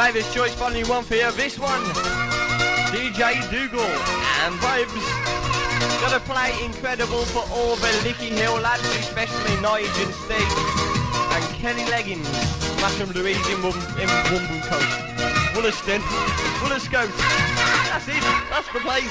Davis Choice Volume 1 for you. This one, DJ Dougal and Vibes. Gonna play Incredible for all the Licky Hill lads, especially Nige and Steve and Kenny Leggins. Masham Louise in Wumble Coast. Wollaston, Wollascote. That's it, that's the place.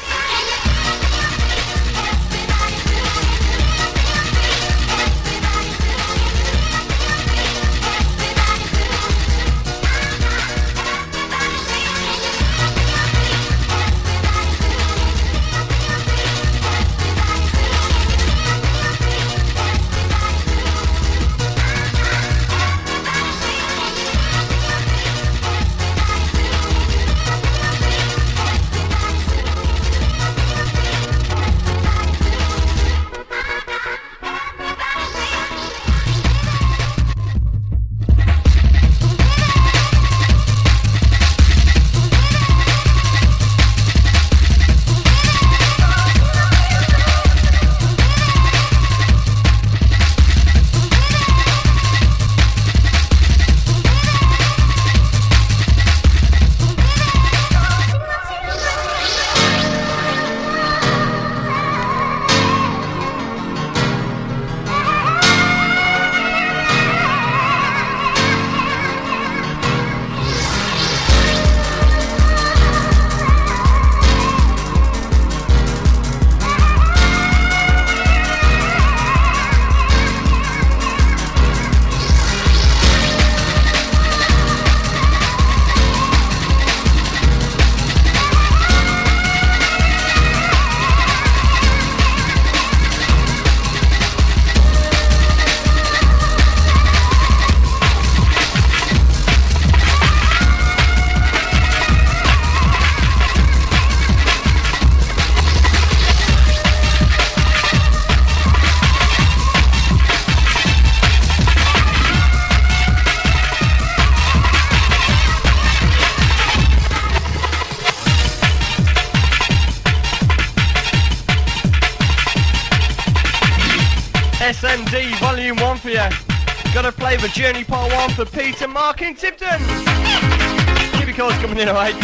SMD Volume 1 for you. Gotta play the Journey Part 1 for Peter, Mark in Tipton. Keep your calls coming in, alright?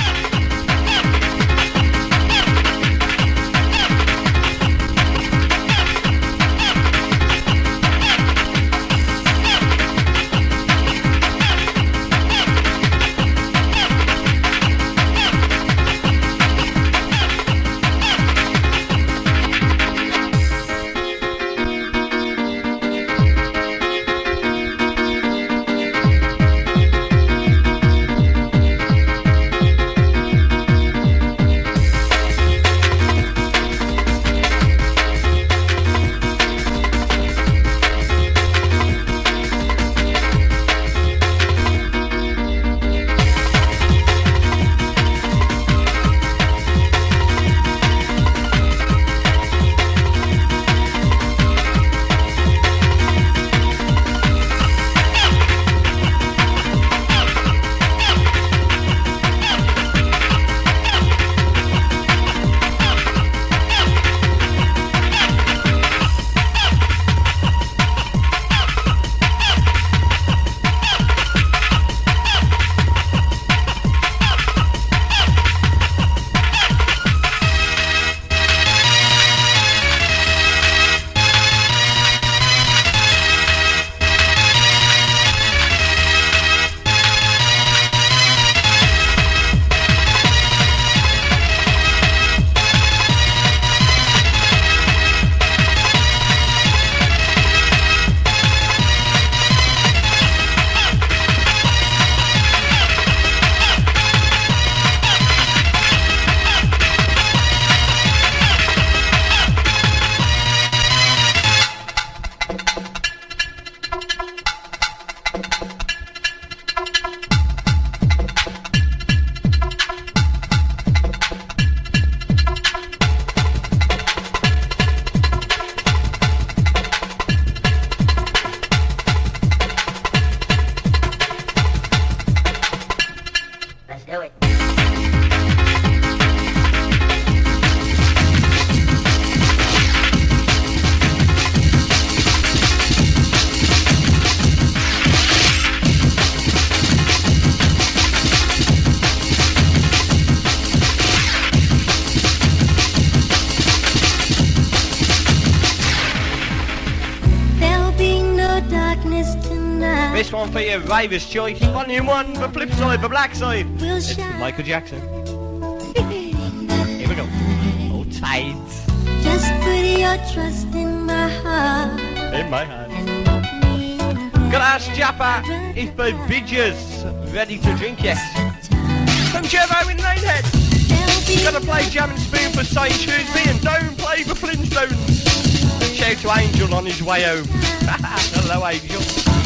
This one for you, Raver's Choice. Volume 1, the flip side, the black side. It's Michael Jackson. Here we go. Oh, tides. Just put your trust in my heart. In my hand. Gotta ask Jappa if the Bidgers ready to drink yet. From Jervo in Rainhead. Gotta play Jam and Spoon for Saint Shrewsbury and don't play the Flintstones. Shout to Angel on his way home. Hello, Angel.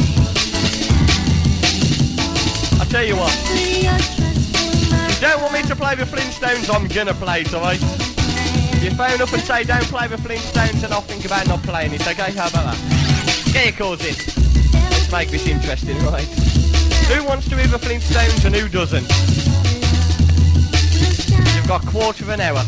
I'll tell you what. If you don't want me to play the Flintstones, I'm gonna play it, alright? If you phone up and say don't play the Flintstones, then I'll think about not playing it, okay? How about that? Get your calls in. Let's make this interesting, right? Who wants to hear the Flintstones and who doesn't? You've got a quarter of an hour.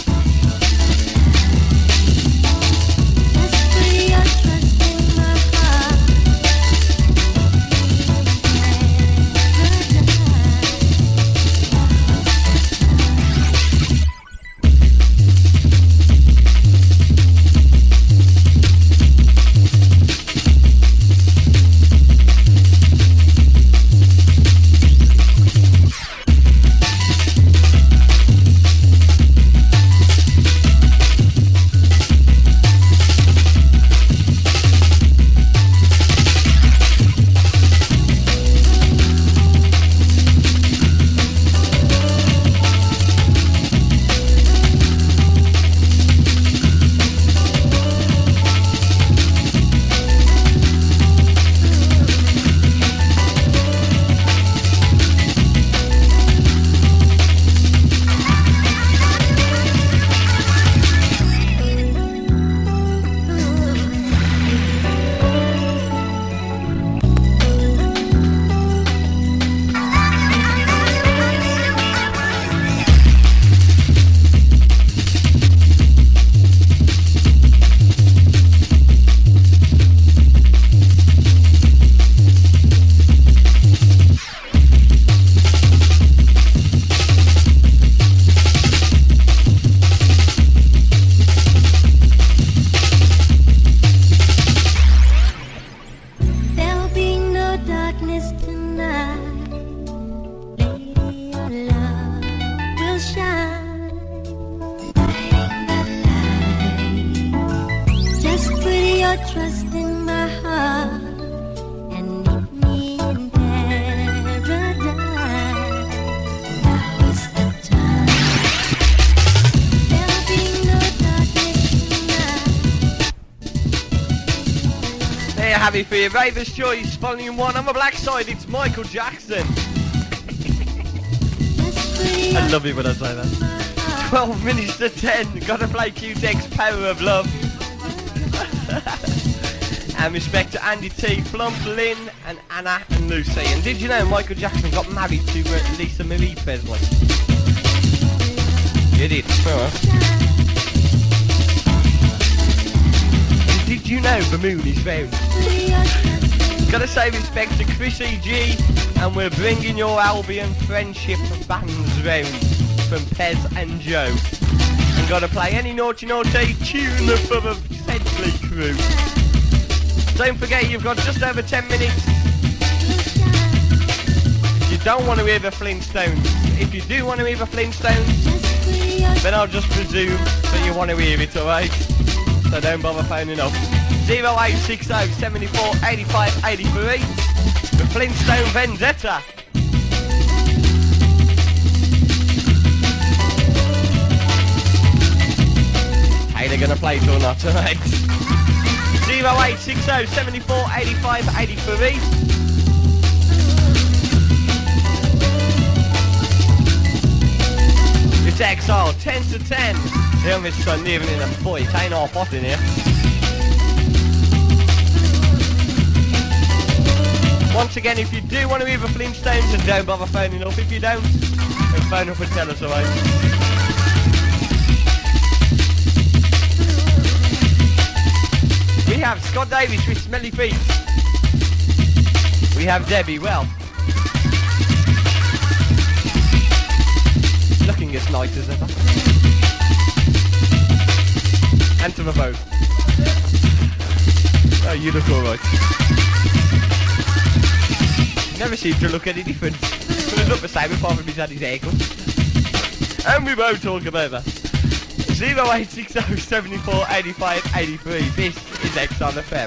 Trust in my heart and meet me in paradise. Now is the time. There'll be no darkness tonight. There you have it for you, Raver's Choice, Volume 1. On the black side, it's Michael Jackson. I love it when I say that. 12 minutes to 10. Gotta play Q-Tech's Power of Love. And respect to Andy T, Plump, Lynn, and Anna and Lucy. And did you know Michael Jackson got married to Lisa Marie Presley? You did. And did you know the moon is round? Gotta say respect to Chrissy G, and we're bringing your Albion friendship bands round from Pez and Joe. And gotta play any naughty tune for the Sedgley crew. Don't forget you've got just over 10 minutes. If you don't want to hear the Flintstones, if you do want to hear the Flintstones, then I'll just presume that you want to hear it, alright? So don't bother phoning up. 0860 74 85 83. The Flintstone Vendetta. Hey, they're gonna play it or not, alright? 0860 74 85 83. It's Exile 10 to 10. The only sun living in a boy, it ain't half hot in here. Once again, if you do want to hear the Flintstones, then don't bother phoning up. If you don't, then phone up and tell us, alright? We have Scott Davis with Smelly Feet. We have Debbie, well, looking as nice as ever. And to the boat. Oh, you look alright. Never seemed to look any different. It was not the same apart from he's had his haircut. And we won't talk about that. 0860 74 85 83. This is X on FM.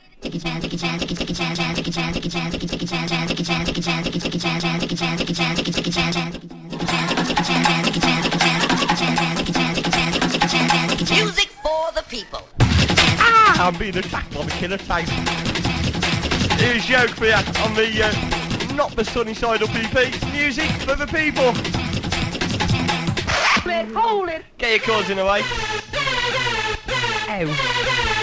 Music for the people. Ah, I'm being attacked by the killer tape. Here's Yoke for you on the not the sunny side of PP. Music for the people. Hold it. Get your chords in the way. Ow.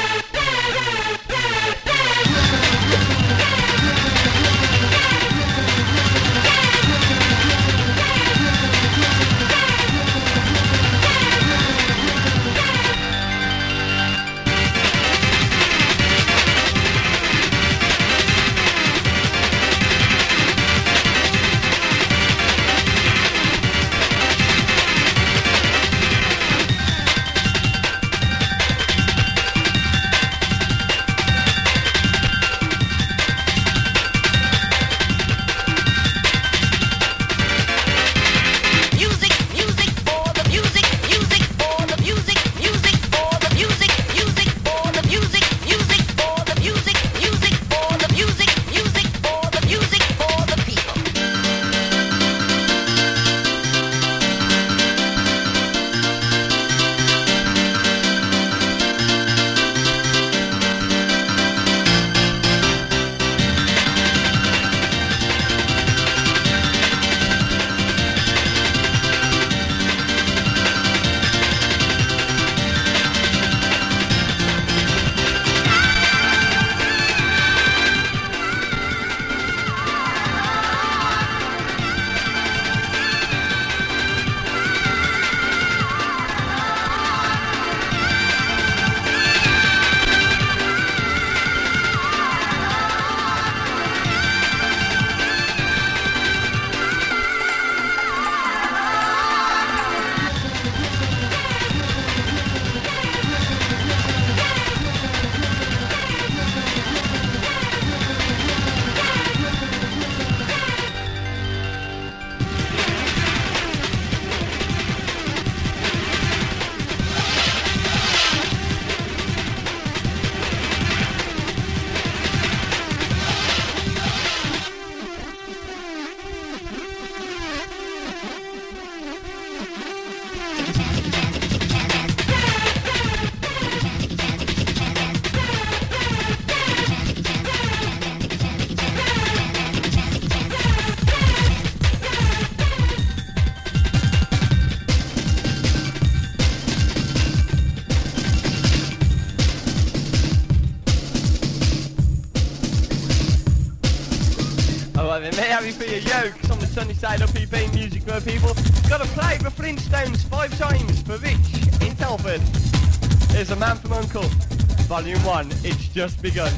Happy for your Yokes on the sunny side of PP Music for people. Gotta play the Flintstones 5 times for Rich in Telford. Here's A Man from Uncle, Volume 1, it's just begun.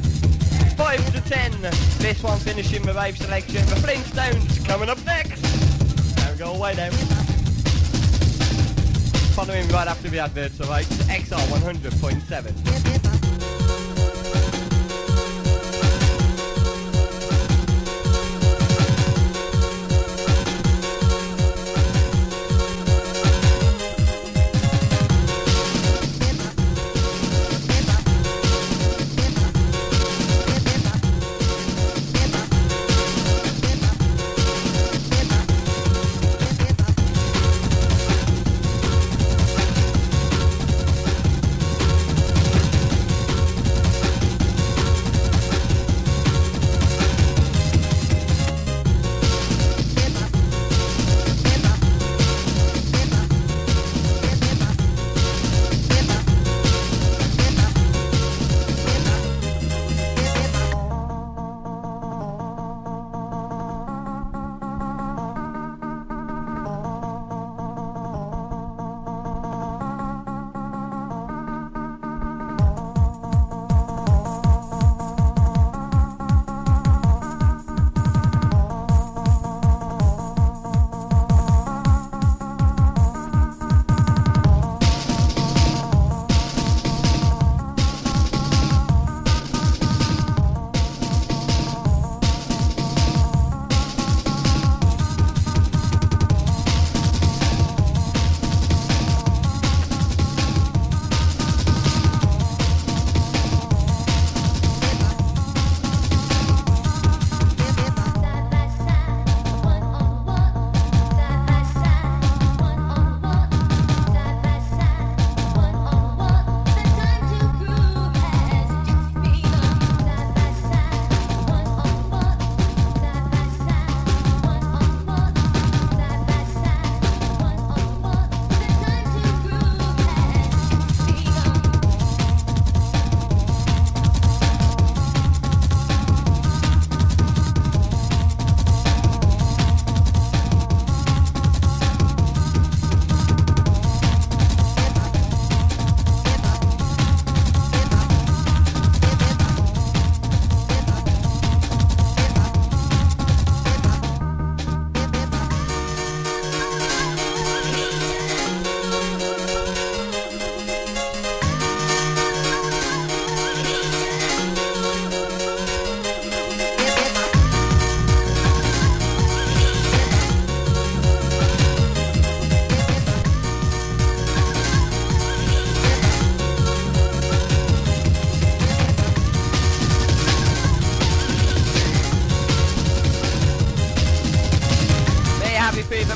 5 to 10, this one finishing the rave selection. The Flintstones coming up next. Don't go away now. Following right after the adverts, alright? XR 100.7.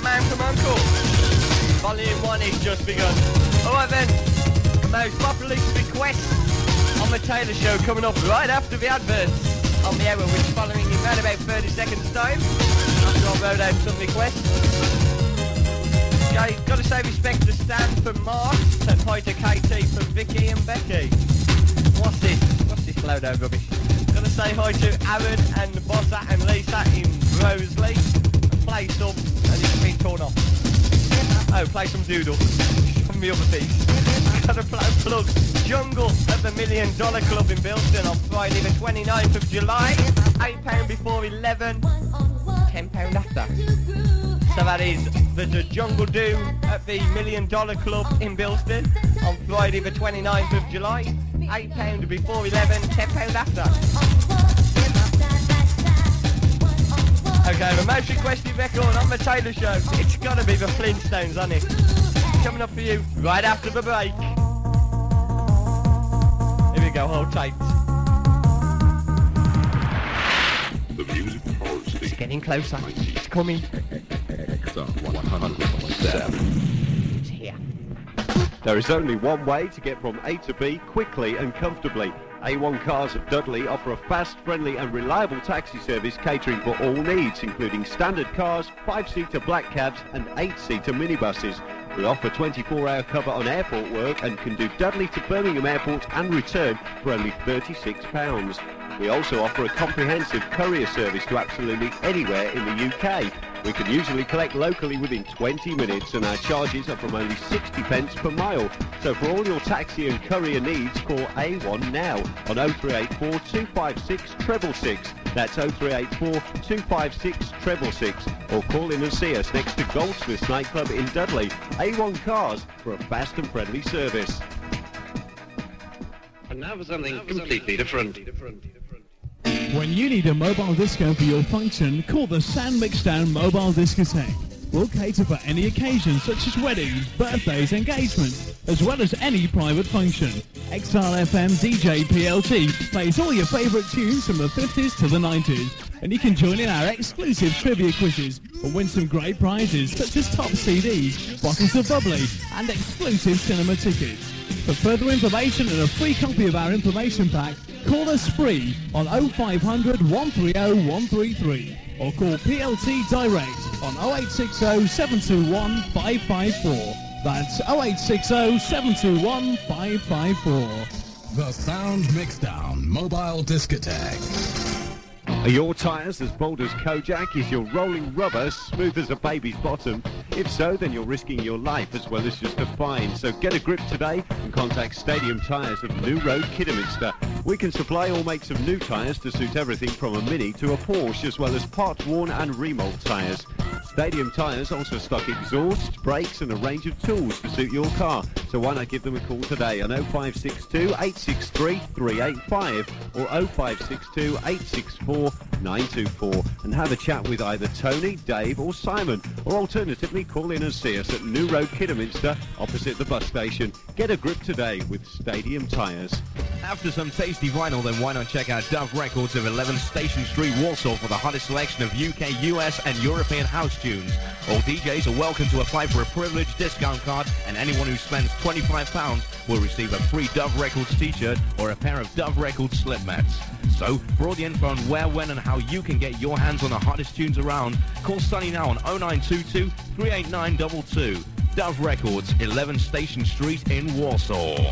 Man from Uncle. Volume 1 is just begun. Alright then, the most popular requests on the Taylor Show coming up right after the adverts on the hour, which is following in around about 30 seconds time after I wrote out some requests. Yeah, got to say respect to Stan from Mark, and hi to KT from Vicky and Becky. What's this load of rubbish? Got to say hi to Aaron and Bossa and Lisa in Roseley. Play some, and it's been torn off. Oh, play some Doodle from the other piece. Got to plug Jungle at the $1 Million Club in Bilston on Friday the 29th of July. £8 before 11, £10 after. So that is the Jungle Do at the $1 Million Club in Bilston on Friday the 29th of July. £8 before 11, £10 after. Okay, the most requested record on the Taylor Show, it's got to be the Flintstones, hasn't it? Coming up for you right after the break. Here we go, hold tight. The music post. It's getting closer. It's coming. XR 100.7. It's here. There is only one way to get from A to B quickly and comfortably. A1 Cars of Dudley offer a fast, friendly and reliable taxi service catering for all needs, including standard cars, 5-seater black cabs and 8-seater minibuses. We offer 24-hour cover on airport work and can do Dudley to Birmingham Airport and return for only £36. We also offer a comprehensive courier service to absolutely anywhere in the UK. We can usually collect locally within 20 minutes and our charges are from only 60p per mile. So for all your taxi and courier needs, call A1 now on 0384 256 666. That's 0384 256 666. Or call in and see us next to Goldsmiths nightclub in Dudley. A1 Cars for a fast and friendly service. And now for something completely different. When you need a mobile disco for your function, call the San Mixdown Mobile Discotheque. We'll cater for any occasion such as weddings, birthdays, engagements, as well as any private function. XRFM DJ PLT plays all your favourite tunes from the 50s to the 90s. And you can join in our exclusive trivia quizzes or win some great prizes such as top CDs, bottles of bubbly and exclusive cinema tickets. For further information and a free copy of our information pack, call us free on 0500 130 133 or call PLT direct on 0860 721 554. That's 0860 721 554. The Sound Mixdown Mobile Discotheque. Are your tyres as bold as Kojak? Is your rolling rubber smooth as a baby's bottom? If so, then you're risking your life as well as just a fine. So get a grip today and contact Stadium Tyres of New Road, Kidderminster. We can supply all makes of new tyres to suit everything from a Mini to a Porsche, as well as part-worn and remold tyres. Stadium Tyres also stock exhaust, brakes and a range of tools to suit your car. So why not give them a call today on 0562 863 385 or 0562 864 924 and have a chat with either Tony, Dave or Simon, or alternatively call in and see us at New Road, Kidderminster opposite the bus station. Get a grip today with Stadium Tyres. After some tasty vinyl, then why not check out Dove Records of 11 Station Street, Walsall for the hottest selection of UK, US and European house tunes. All DJs are welcome to apply for a privileged discount card, and anyone who spends £25 will receive a free Dove Records t-shirt or a pair of Dove Records slip mats. So, for all the info on where, when and how you can get your hands on the hottest tunes around, call Sonny now on 0922 389 22. Dove Records, 11 Station Street in Walsall.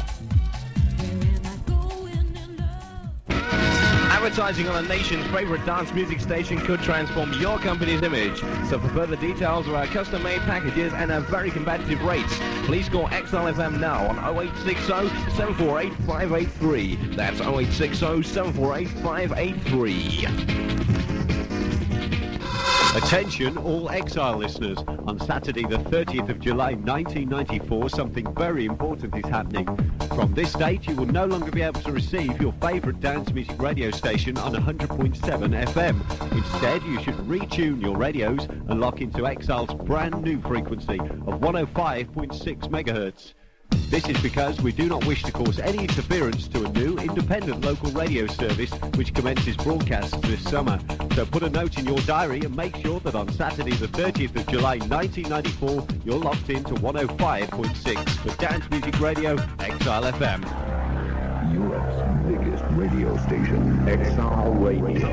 Advertising on the nation's favourite dance music station could transform your company's image. So for further details of our custom-made packages and our very competitive rates, please call XLFM now on 0860 748 583. That's 0860 748 583. Attention all Exile listeners, on Saturday the 30th of July 1994 something very important is happening. From this date you will no longer be able to receive your favourite dance music radio station on 100.7 FM. Instead you should retune your radios and lock into Exile's brand new frequency of 105.6 MHz. This is because we do not wish to cause any interference to a new independent local radio service which commences broadcasts this summer. So put a note in your diary and make sure that on Saturday the 30th of July 1994 you're locked in to 105.6 for Dance Music Radio, Exile FM. Europe's biggest radio station, Exile Radio.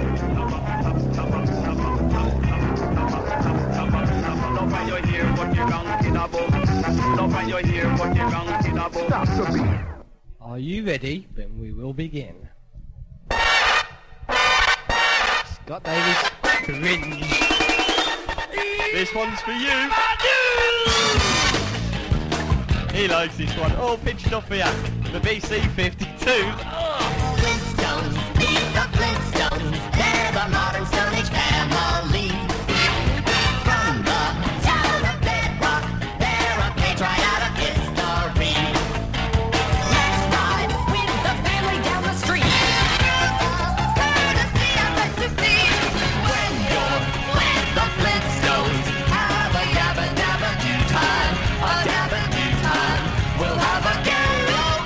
Love when you hear what you're gonna about. Love when you hear what you're gonna about. Stop the beat. Are you ready? Then we will begin. Scott Davis, Cringe. This one's for you. He likes this one. All pitched up here. The BC-52. Flintstones, meet the Flintstones. They're the modern Stone Age family. From the town of Bedrock, they're a page right out of history. Let's ride with the family down the street. Courtesy of ecstasy. When you're with the Flintstones, have a yabba dabba do time. A dabba do time. We'll have a gay old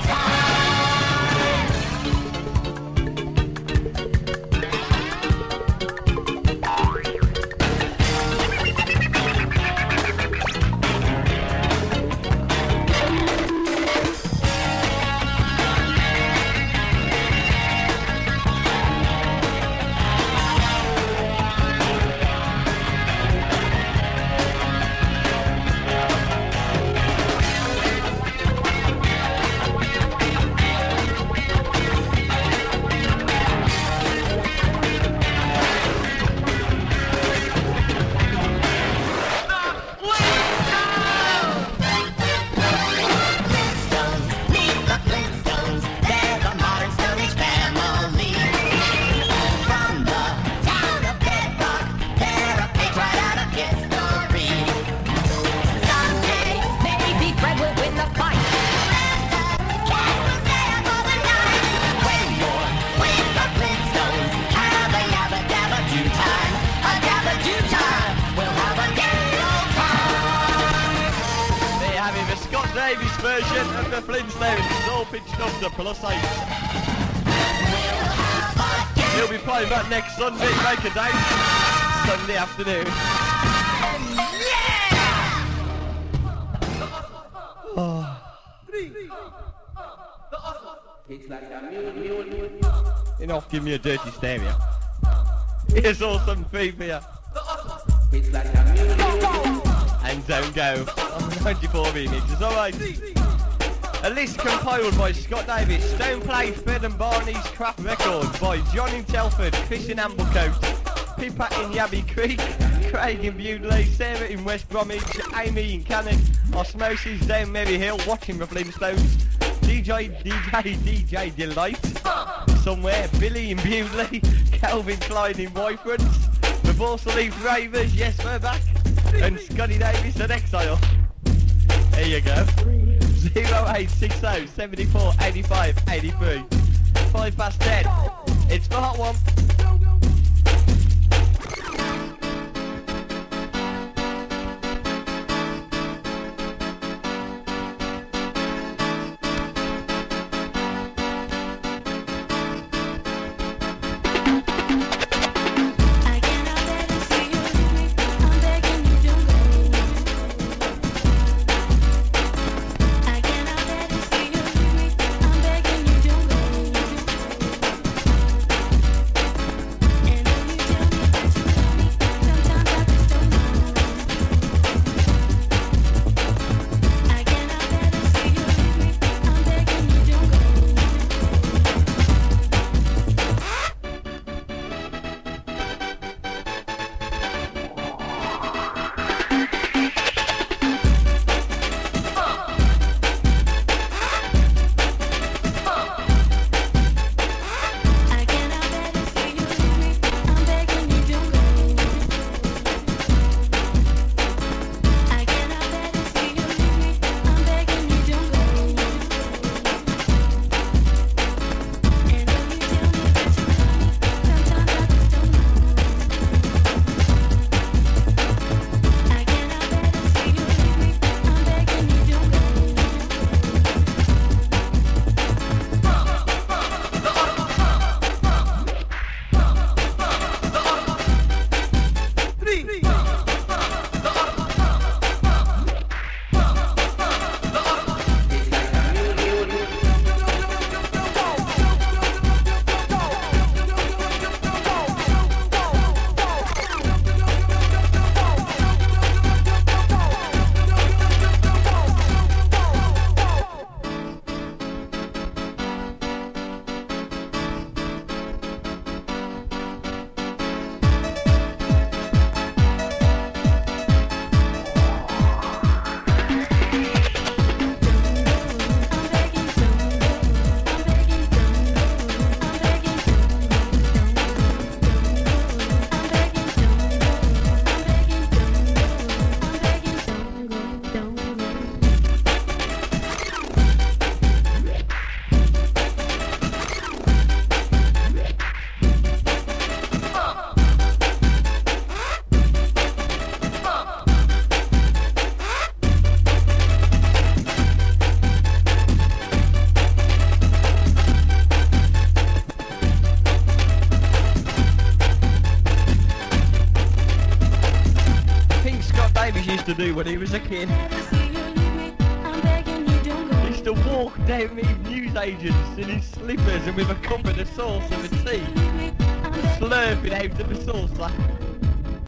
Davis version of the Flintstones. It's all pitched up to +8. He'll be playing back next Sunday, make a date. Sunday afternoon. Oh. Enough, give me a dirty stereo. Here's awesome feed here. And don't go on the 94 remix. It's alright. A list compiled by Scott Davis. Stone Play, Fred and Barney's Craft Records by John in Telford, Chris in Amblecote, Pippa in Yabby Creek, Craig in Bewdley, Sarah in West Bromwich, Amy in Cannon, Osmosis down Merry Hill watching the Flintstones, DJ Delight somewhere, Billy in Bewdley, Calvin Klein in Wyfrons, the Borsal Leaf Ravers, yes we're back, and Scotty Davis at Exile. There you go. 0860 74 85 83. 5 past 10. It's the hot one. used to do when he was a kid. He used to walk down these newsagents in his slippers and with a cup and a sauce of a tea, slurping out of the saucer.